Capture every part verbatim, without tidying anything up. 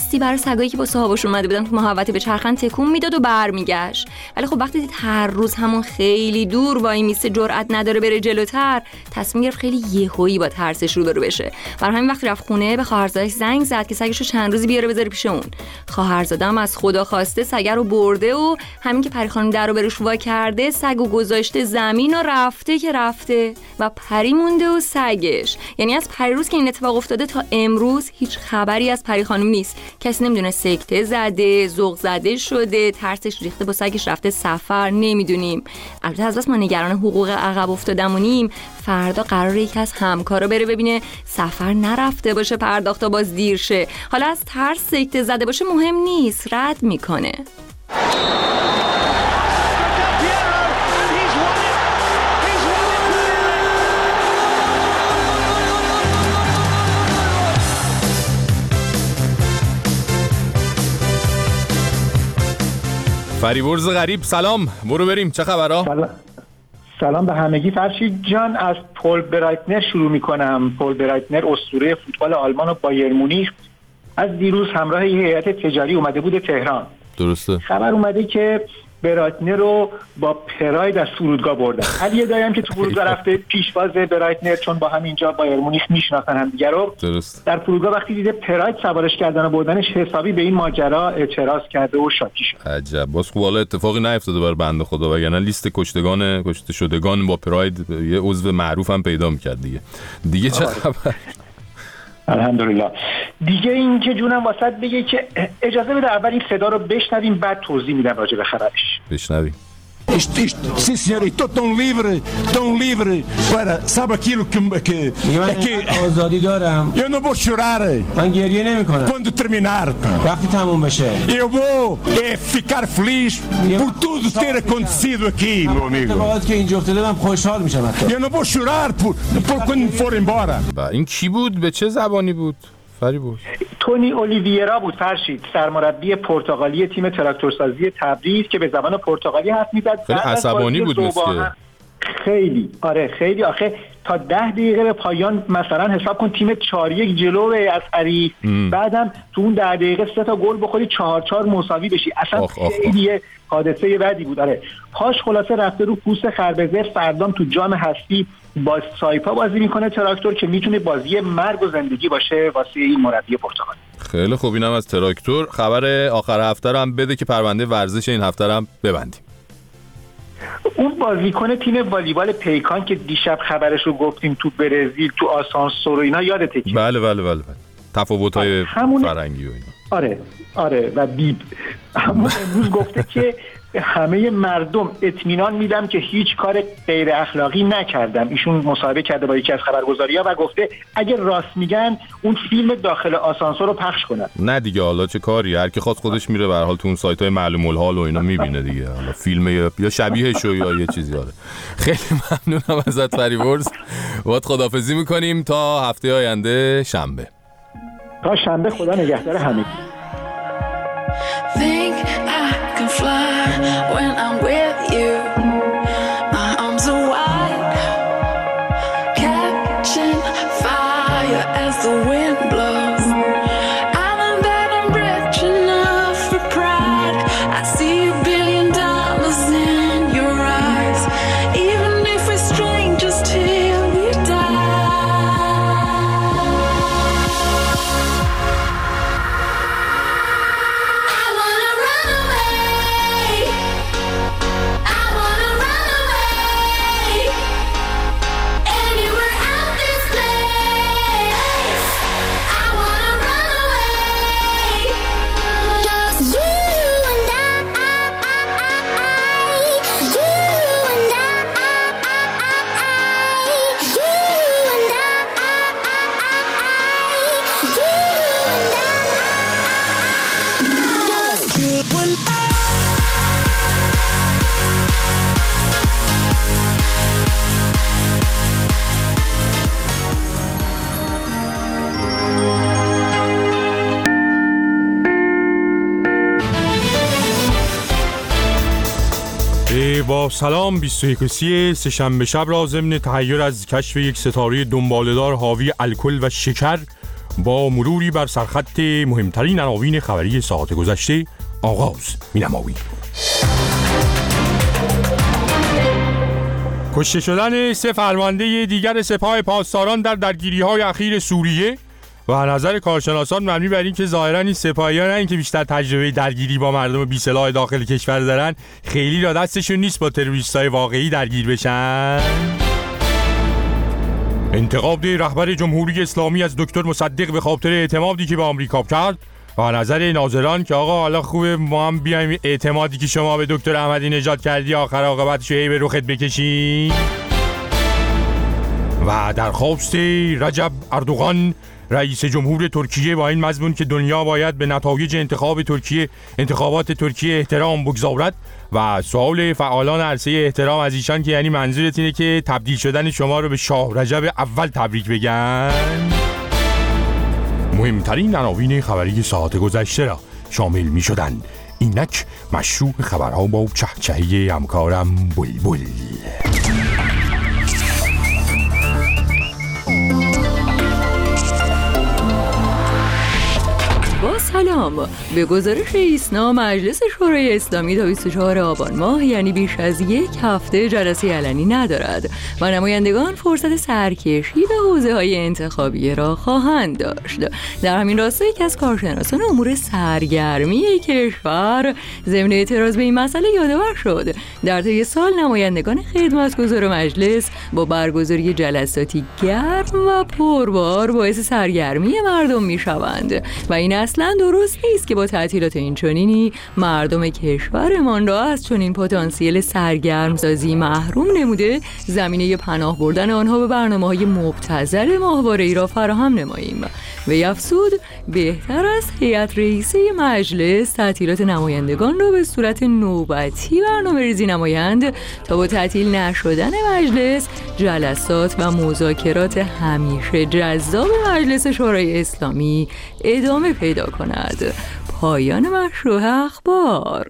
دستی برای سگایی که با صاحبشون اومده بودن تو محوطه به چرخن تکون میداد و برمیگشت. ولی خب وقتی دید هر روز همون خیلی دور وای میسته، جرئت نداره بره جلوتر، تصمیم گرفت خیلی یهویی با ترسش روبرو بشه. برای همین وقتی رفت خونه به خواهرزادش زنگ زد که سگشو چند روزی بیاره بذاره پیش اون. خواهرزادم از خدا خواسته سگ رو برده و همین که پری خانم درو برش وا کرده، سگو گذاشته زمین و رفته که رفته و پری مونده و سگش. یعنی از پریروز که این اتفاق افتاده تا امروز هیچ خبری از پری خانم نیست. کسی نمیدونه سکته زده، ذوق زده شده، ترسش ریخته با سگش رفته سفر، نمیدونیم. البته از بس ما نگران حقوق عقب افتادمونیم، فردا قراره یکی از همکارا بره ببینه سفر نرفته باشه، پرداختا باز دیر شه. حالا از ترس سکته زده باشه مهم نیست، رد میکنه. فریبرز غریب سلام، برو بریم، چه خبرها؟ سلام. سلام به همگی. فرشید جان، از پول برایتنر شروع میکنم. پول برایتنر اسطوره فوتبال آلمان و بایر مونیخ از دیروز همراه یه هیئت تجاری اومده بود تهران. درسته. خبر اومده که برایتنر رو با پراید از فرودگاه بردن. علی دایم که تو فرودگاه رفته پیشواز برایتنر، چون با هم اینجا بایر مونیخ میشناسن هم دیگه رو. درست. در فرودگاه وقتی دیده پراید سوارش کردن و بردنش، حسابی به این ماجرا اعتراض کرده و شاکی شد. عجب. باز خوب حالا اتفاقی نیفتاده بر بنده خدا، وگرنه لیست کشتگان کشته شدگان با پراید یه عضو معروف هم پیدا می‌کرد دیگه. دیگه چه خبر؟ الحمدلله. دیگه این که جونم واسط بگه که اجازه بده اول این صدا رو بشنویم، بعد توضیح میدم راجع به خبرش. بشنویم. Isto, isto, sim senhor, estou tão livre, tão livre para, sabe aquilo que, que é que آزادی دارم. eu não vou chorar. من گریه نمی‌کنم. Quando terminar, وقتی تموم بشه. eu vou é, ficar feliz por tudo ter acontecido aqui, meu amigo. اتفاقاتی که اینجا افتاده من خوشحال میشم. Eu não vou chorar por, por quando for embora. با این کی بود؟ به چه زبانی بود؟ فریبرز. تونی اولیویرا بود فرشید، سرمربی پرتغالی تیم تراکتورسازی تبریز که به زبان پرتغالی حرف میزد. خیلی عصبانی بود مثل خیلی آره خیلی آخه تا ده دقیقه به پایان مثلا حساب کن تیم چهار یک جلو از حریف، بعدم تو اون ده دقیقه سه تا گل بخوری چهار چهار مساوی بشی. اصلا آخ آخ خیلی آخ. حادثه بعدی بود. آره پاش خلاصه رفته رو پوست خربزه. فردام تو جام هستی با سایپا بازی میکنه تراکتور که میتونه بازی مرگ و زندگی باشه واسه این مربی پرتغال. خیلی خوب. اینم از تراکتور. خبر آخر هفته رو هم بده که پرونده ورزش این هفته رو هم ببندیم. اون بازیکن تیم والیبال پیکان که دیشب خبرش رو گفتیم تو برزیل تو آسانسور و اینا، یادته که بله بله بله, بله. تفاوت‌های همون... فرهنگی و اینا. آره آره و بیب همون امروز گفته که همه مردم اطمینان میدم که هیچ کار غیر اخلاقی نکردم. ایشون مصاحبه کرده با یکی از خبرگزاری‌ها و گفته اگه راست میگن اون فیلم داخل آسانسور رو پخش کنن. نه دیگه، حالا چه کاری، هر کی خواست خودش میره به هر حال تو اون سایت‌های معلوم الحال و اینا میبینه دیگه، حالا فیلم یا شبیهش یا یه چیزی. آره خیلی ممنونم ازت فریبرز. باهات خداحافظی میکنیم تا هفته آینده شنبه. تا شنبه، خدا نگهدار همه. Think I can fly when I'm with you. My arms are wide, catching fire as the wind blows. I know that I'm rich enough for pride. I see a billion dollars in your eyes, even if we're strangers till we die. با سلام. بیست و یکم سه‌شنبه شب را ضمن تحیر از کشف یک ستاره دنباله‌دار حاوی الکل و شکر با مروری بر سرخط مهمترین عناوین خبری ساعت گذشته آغاز می‌نماییم. کشته شدن سه فرمانده دیگر سپاه پاسداران در درگیری‌های اخیر سوریه و نظر کارشناسان مبنی بر این که ظاهراً این سپاهیان نه اینکه بیشتر تجربه درگیری با مردم بی‌سلاح داخل کشور دارن، خیلی را دستشون نیست با تروریستای واقعی درگیر بشن. انتقاد رهبر جمهوری اسلامی از دکتر مصدق به خاطر اعتمادی که به آمریکا کرد و نظر ناظران که آقا حالا خوبه ما هم بیایم اعتمادی که شما به دکتر احمدی نژاد کردی آخر عاقبتشو هی به رخت بکشی. و درخواست رجب اردوغان رئیس جمهور ترکیه با این مضمون که دنیا باید به نتایج انتخاب ترکیه انتخابات ترکیه احترام بگذارد و سوال فعالان عرصه احترام از ایشان که یعنی منظورت اینه که تبدیل شدن شما رو به شاه رجب اول تبریک بگن. مهمترین عناوین خبری ساعت گذشته را شامل می شدند. اینک مشروع خبرها با چهچهی همکارم بلبل. با سلام، به گزارش ایسنا مجلس شورای اسلامی تا بیست و چهارم آبان ماه یعنی بیش از یک هفته جلسه علنی ندارد و نمایندگان فرصت سرکشی به حوزه‌های انتخابی را خواهند داشت. در همین راستا یکی از کارشناسان امور سرگرمی کشور ضمن اعتراض به این مسئله یادآور شد در طی سال نمایندگان خدمتگزار مجلس با برگزاری جلساتی گرم و پربار باعث سرگرمی مردم می‌شوند و این اصلا درست نیست که با تعطیلات اینچنینی مردم کشورمان را از چنین پتانسیل سرگرمسازی محروم نموده زمینه پناه بردن آنها به برنامه‌های مبتذل ماهواره‌ای را فراهم نماییم. و افزود بهتر است هیئت رئیسه مجلس تعطیلات نمایندگان را به صورت نوبتی برنامه‌ریزی نمایند تا با تعطیل نشدن مجلس جلسات و مذاکرات همیشه جذاب مجلس شورای اسلامی ادامه پیدا کند. پایان مشروع اخبار.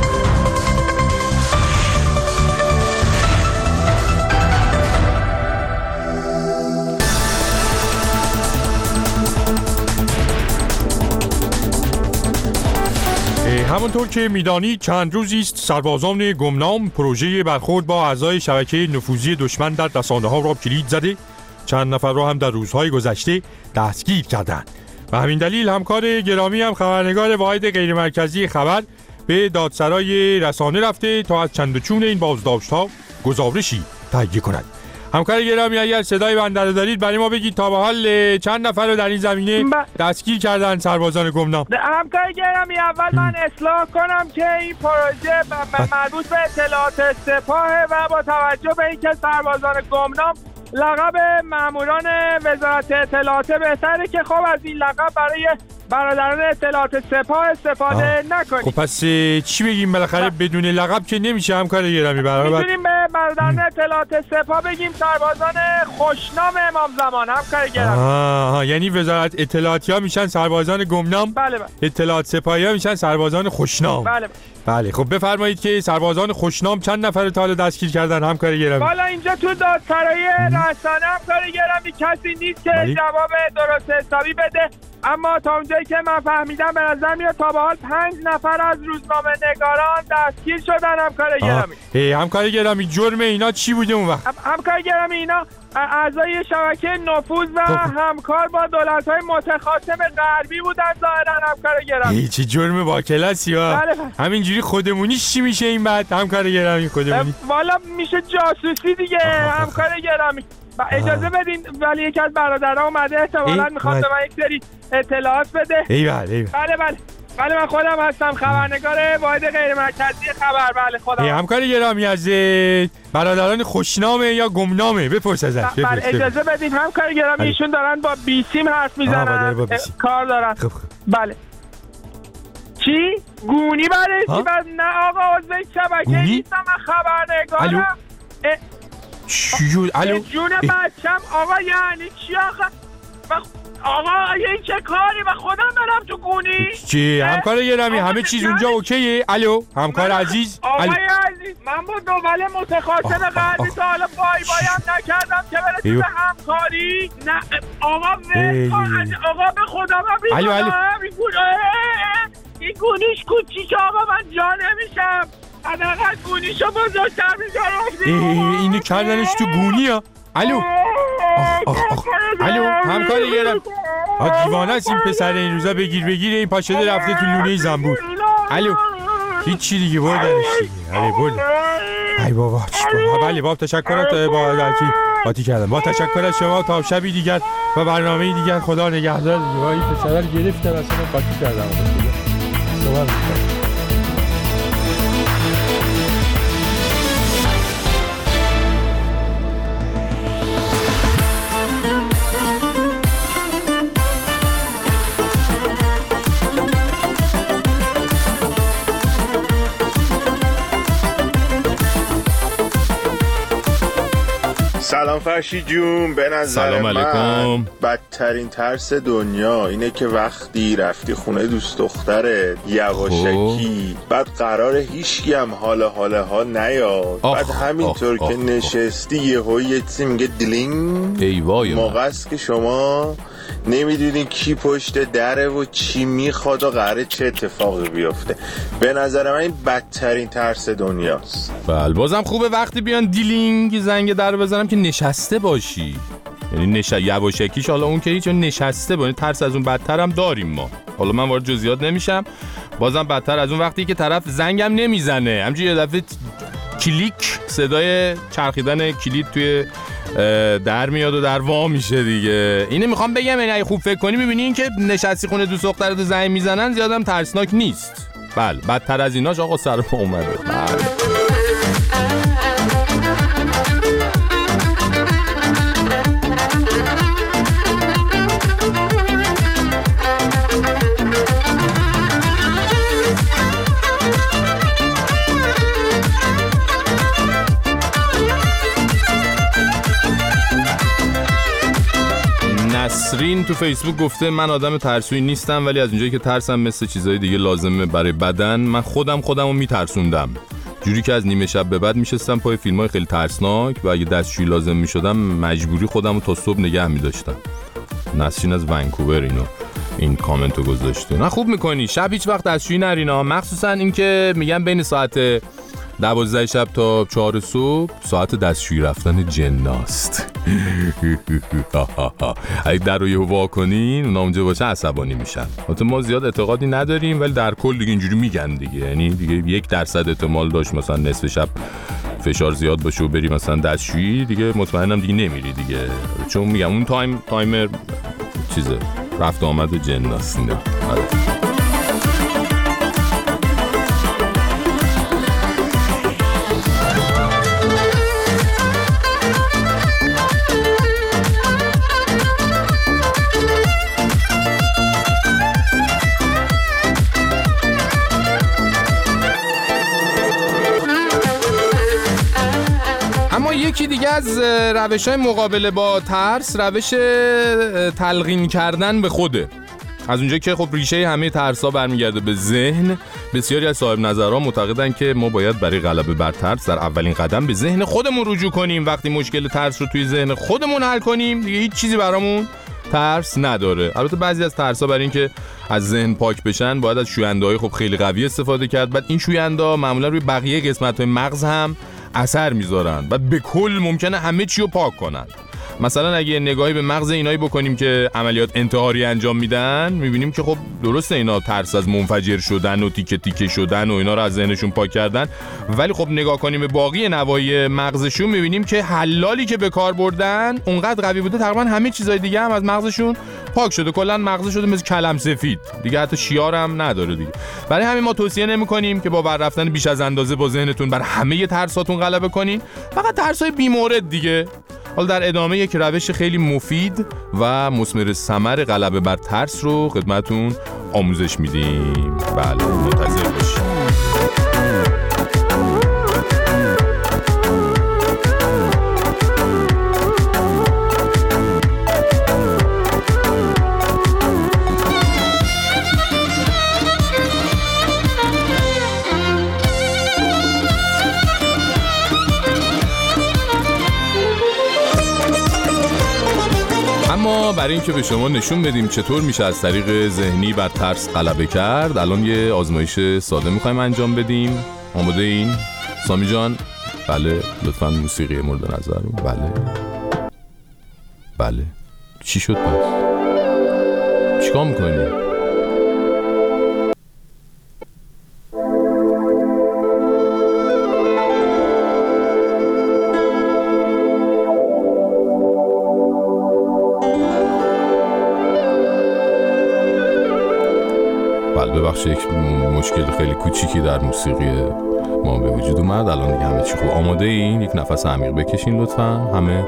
همونطور که میدانی چند روزی است سربازان گمنام پروژه برخورد با اعضای شبکه نفوذی دشمن در رسانه‌ها را کلید زده، چند نفر را هم در روزهای گذشته دستگیر کردند. و همین دلیل همکار گرامی هم خبرنگار واحد غیرمرکزی خبر به دادسرای رسانه رفته تا از چند و چون این بازداشت‌ها گزارشی تهیه کند. همکار گرامی اگر صدای بنده رو دارید برای ما بگید تا به حال چند نفر رو در این زمینه دستگیر کردن سربازان گمنام؟ همکار گرامی اول من اصلاح کنم که این پروژه مربوط به اطلاعات سپاه و با توجه به اینکه سربازان گمنام لقب ماموران وزارت اطلاعات بهتره که خب از این لقب برای برادران اطلاعات سپاه استفاده نکنیم. خب پس چی بگیم بالاخره بدون لقب که نمیشه همکار گرامی؟ برای میتونیم به برادران اطلاعات سپاه بگیم سربازان خوشنام امام زمان. همکار گرامی آها، یعنی وزارت اطلاعاتی ها میشن سربازان گمنام، بله بله. اطلاعات سپاهی ها میشن سربازان خوشنام، بله بله. بله خب بفرمایید که سربازان خوشنام چند نفر تا حالا دستگیر کردن همکار گرامی؟ والا اینجا تو دادسرای رسانه همکار گرامی کسی نیست که بلی؟ جواب درست حسابی بده، اما تا اونجایی که من فهمیدم به نظر میاد تا به حال پنج نفر از روزنامه نگاران دستگیر شدن همکار گرامی. همکار گرامی جرم اینا چی بوده اون وقت؟ همکار گرامی اینا اعضای شبکه نفوذ و همکار با دولت‌های متخاصم غربی بودن ظاهرا همکار گرامی. چه جرم با کلاسی ها. همینجوری خودمونیش چی میشه این بعد همکار گرامی؟ خودمونی والا میشه جاسوسی دیگه همکار گرامی. اجازه بدین ولی یکی از برادرها اومده احتمالاً میخواد به من یک سری اطلاعات بده. ایول ایول. بله بله بله من خودم هستم خبرنگار واحد غیرمرکزی خبر. بله خودم. همکار گرامی از برادران خوشنامه یا گمنامه؟ بپرس ازش. بله اجازه بدین همکار گرامی ایشون دارن با بیسیم حرف میزنن کار دارن. خب خب. بله چی؟ گونی برای چی؟ نه آقا عضو شبکه نیستم من خبرنگارم. چیون؟ الو؟ جون بچم آقا یعنی چی آقا؟ آقا این چه کاری؟ و خودم برم تو گونی؟ چی؟ همکار گرامی همه چیز اونجا اوکیه؟ الو؟ همکار عزیز؟ آقای عزیز من با دوبله متخاصم قلبی تا حالا بای بایم نکردم که برسیم به همکاری. نه آقا ول آقا به خدا من الو الو این گونیش کوچیک آقا من جا نمیشم. حداقل گونیشو بزرگتر می‌ذارم. اینو کردنش تو گونی ها. الو الو همکاری گرم. آ دیوانه است این پسر این روزا بگیر بگیر این پاشده رفته تو لونه زنبور. الو هیچی دیگه بردنش دیگه. آره برد. ای بابا بله بابا تشکر با درکی باتی کردم. با تشکر از شما تا شبی دیگر و برنامه دیگر. خدا نگهدار دیگه. این پسر رو گرفتم اصلا باتی کردم. صحبت می‌کنم. سلام فرشی جون. به نظر من بدترین ترس دنیا اینه که وقتی رفتی خونه دوست دخترت یواشکی بعد قرار هیچکی هم حالا حالا ها نیاد بعد همینطور که نشستی یهو یه چیزی میگه دلینگ. ای وای موقع است که شما نمیدونی کی پشت دره و چی میخواد و قراره چه اتفاقی بیفته. به نظر من این بدترین ترس دنیاست. بله بازم خوبه وقتی بیان دیلینگ زنگ در بزنم که نشسته باشی. یعنی نش... یواشکیش حالا اون که هیچ نشسته باشه. ترس از اون بدتر هم داریم ما. حالا من وارد جزئیات نمیشم. بازم بدتر از اون وقتی که طرف زنگم نمیزنه همینجوری یه دفعه کلیک صدای چرخیدن کلید توی در میاد و در وا میشه دیگه. اینو میخوام بگم یعنی اگه خوب فکر کنی میبینی این که نشستی خونه دوست دخترت زنگ میزنن زیادم ترسناک نیست. بله بدتر از ایناش آقا سر پا اومده. بله نسرین تو فیسبوک گفته من آدم ترسویی نیستم ولی از اونجایی که ترسم مثل چیزای دیگه لازمه برای بدن من خودم خودمو میترسوندم. جوری که از نیمه شب به بعد میشستم پای فیلمای خیلی ترسناک و اگه دستشویی لازم میشدم مجبوری خودمو تا صبح نگه میداشتم. نسرین از ونکوور اینو این کامنتو گذاشته. نه خوب میکنی شب هیچ وقت دستشویی نرینا، مخصوصا اینکه میگن بین ساعت دوازده شب تا چهار صبح ساعت دستشویی رفتن جناست. اگه در رو یهو وا کنین اونا اونجا باشه عصبانی میشن. البته ما زیاد اعتقادی نداریم ولی در کل دیگه اینجوری میگن دیگه. یعنی دیگه یک درصد احتمال داشت مثلا نصف شب فشار زیاد باشه و بری مثلا دستشویی دیگه مطمئنم دیگه نمیری دیگه، چون میگم اون تایم تایمر چیزه رفت آمد جناست. یکی دیگه از روش‌های مقابله با ترس روش تلقین کردن به خوده. از اونجا که خب ریشه همه ترس‌ها برمیگرده به ذهن، بسیاری از صاحب نظرها معتقدن که ما باید برای غلبه بر ترس در اولین قدم به ذهن خودمون رجوع کنیم. وقتی مشکل ترس رو توی ذهن خودمون حل کنیم دیگه هیچ چیزی برامون ترس نداره. البته بعضی از ترس‌ها برای اینکه از ذهن پاک بشن باید از شوینده‌های خب خیلی قوی استفاده کرد. بعد این شوینده معمولا روی بقیه قسمت‌های مغز هم اثر میذارن و به کل ممکنه همه چی رو پاک کنن. مثلا اگه نگاهی به مغز اینایی بکنیم که عملیات انتحاری انجام میدن میبینیم که خب درسته اینا ترس از منفجر شدن و تیکه تیکه شدن و اینا رو از ذهنشون پاک کردن، ولی خب نگاه کنیم به باقی نواحی مغزشون میبینیم که حلالی که به کار بردن اونقدر قوی بوده تقریبا همه چیزای دیگه هم از مغزشون پاک شده. کلا مغز شده مثل کلم سفید دیگه، حتی شیار هم نداره دیگه. برای همین ما توصیه نمی‌کنیم که با بر رفتن بیش از اندازه با ذهنتون بر همه ترساتون غلبه کنین، فقط ترسای بی‌مورد دیگه. حالا در ادامه یک روش خیلی مفید و مثمر ثمر غلبه بر ترس رو خدمتتون آموزش میدیم. بله منتظر باشید. ما برای اینکه به شما نشون بدیم چطور میشه از طریق ذهنی بر ترس غلبه کرد، الان یه آزمایش ساده میخوایم انجام بدیم. آماده این؟ سامی جان؟ بله. لطفاً موسیقی مورد نظر رو. بله بله. چی شد پس؟ چیکار میکنی؟ بله ببخشید، یک مشکل خیلی کوچیکی در موسیقی ما به وجود اومد. الان دیگه همه چی خوب. آماده این؟ یک نفس عمیق بکشین لطفاً همه.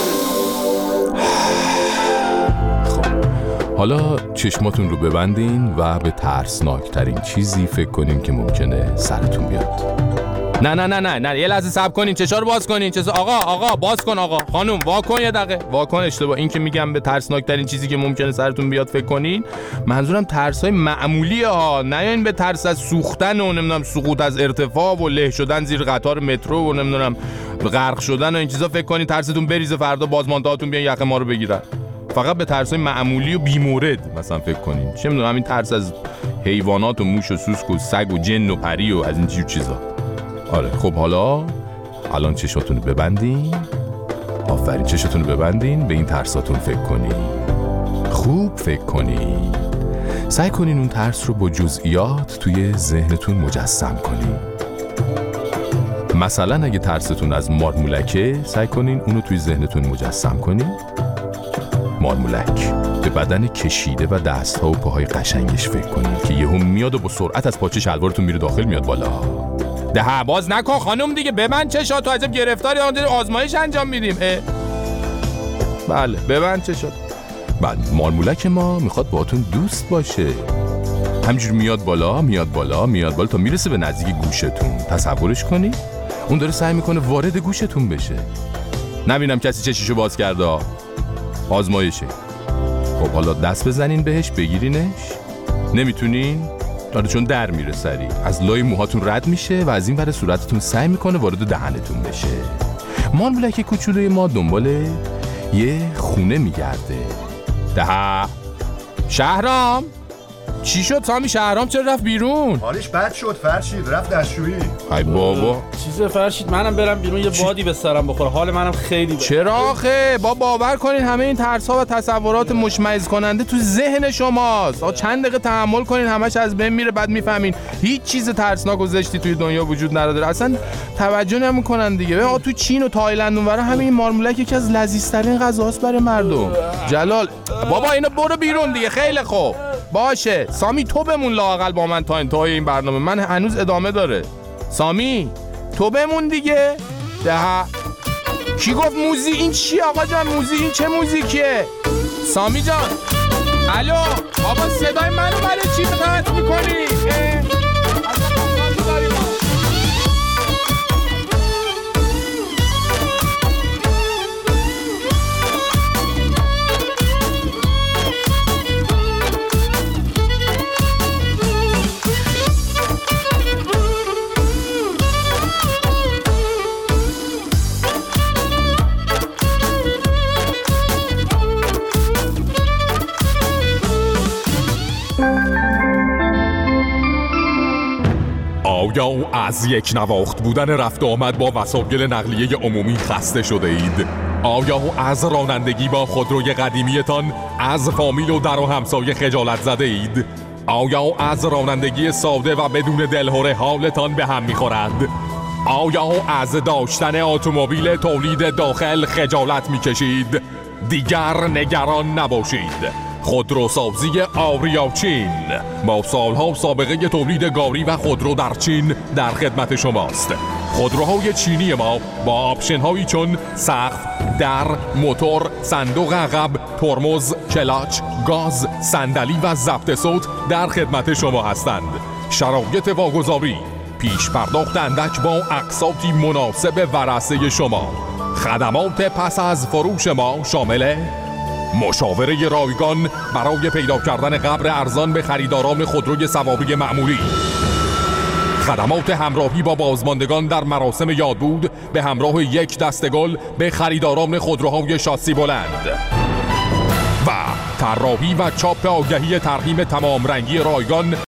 خب حالا چشماتون رو ببندین و به ترسناکترین چیزی فکر کنین که ممکنه سرتون بیاد. نه نه نه نه نه یه لحظه صبر کنین، چشا رو باز کنین. چشا آقا آقا باز کن، آقا خانم وا کن، یه دقیقه وا کن. اشتباه این که میگم به ترسناکترین چیزی که ممکنه سرتون بیاد فکر کنین، منظورم ترسای معمولیه ها، نه این به ترس از سوختن و نمیدونم سقوط از ارتفاع و له شدن زیر قطار مترو و نمیدونم غرق شدن و این چیزا فکر کنین ترستون بریزه فردا بازماندهاتون بیان یخ ما رو بگیرن. فقط به ترسای معمولی و بیمورد مثلا فکر کنین. چه میدونم همین ترس از حیوانات و موش و سوسک و سگ و جن و پری و از این جور چیزا. آره خب حالا الان چشاتون رو ببندین. آفرین، چشاتون رو ببندین، به این ترساتون فکر کنین. خوب فکر کنین. سعی کنین اون ترس رو با جزئیات توی ذهنتون مجسم کنین. مثلا اگه ترستون از مارمولکه، سعی کنین اونو توی ذهنتون مجسم کنین. مارمولک به بدن کشیده و دست‌ها و پاهای قشنگش فکر کنین که یهو میاد و با سرعت از پاچه شلوارتون میره داخل، میاد بالا. ده باز نکن خانم دیگه، ببند چشاتو، عجب گرفتاری آزمایش انجام میدیم. اه. بله ببند چشات. بعد مارمولک ما میخواد باهاتون دوست باشه، همینجور میاد بالا میاد بالا میاد بالا تا میرسه به نزدیک گوشتون. تصورش کنی اون داره سعی میکنه وارد گوشتون بشه. نبینم کسی چشیشو باز کرده. آزمایشه. خب حالا دست بزنین بهش، بگیرینش. نمیتونین؟ داره چون در میره سری، از لای موهاتون رد میشه و از این ور صورتتون سعی میکنه وارد دهنتون بشه. مارمولک کوچولوی ما دنبال یه خونه میگرده. ده شهرام چی شد سامی؟ شهرام چرا رفت بیرون؟ حالش بد شد فرشید، رفت دستشویی. ای بابا چیزه فرشید، منم برم بیرون یه بادی به سرم بخوره، حال منم خیلی بد. چرا آخه؟ با باور کنین همه این ترس‌ها و تصورات مشمئز کننده تو ذهن شماست. آ چند دقیقه تحمل کنین همش از بین میره، بعد میفهمین هیچ چیز ترسناک و زشتی توی دنیا وجود نداره. اصلا توجه نمی‌کنن دیگه. آ تو چین و تایلند اونورا همین مارمولک یکی از لذیذترین غذاست برای مردم. جلال بابا اینو برو بیرون دیگه. خیلی خوب باشه سامی، تو بمون لااقل با من تا انتهای این برنامه، من هنوز ادامه داره. سامی تو بمون دیگه. ده کی گفت موزیک؟ این چی آقا جان موزیک؟ این چه موزیکیه؟ سامی جان الو بابا صدای منو برای چی قطع میکنی؟ آیا از یک نواخت بودن رفت آمد با وسایل نقلیه عمومی خسته شده اید؟ آیا از رانندگی با خودروی قدیمیتان از فامیل و در و همسایه خجالت زده اید؟ آیا از رانندگی ساده و بدون دلهره حالتان به هم می‌خورد؟ آیا از داشتن اتومبیل تولید داخل خجالت می‌کشید؟ دیگر نگران نباشید. خودروسازی آریا چین با سالها سابقه تولید گاری و خودرو در چین در خدمت شماست. خودروهای چینی ما با آپشن‌هایی چون سقف، در، موتور، صندوق عقب، ترمز، کلاچ، گاز، صندلی و ضبط صوت در خدمت شما هستند. شرایط واگذاری: پیش پرداخت اندک با اقساطی مناسب ورثه شما. خدمات پس از فروش ما شامل مشاوره رایگان برای پیدا کردن قبر ارزان به خریداران خودروی سواری معمولی، خدمات همراهی با بازماندگان در مراسم یادبود به همراه یک دسته گل به خریداران خودروهای شاسی بلند، طراحی و چاپ آگهی ترحیم تمام رنگی رایگان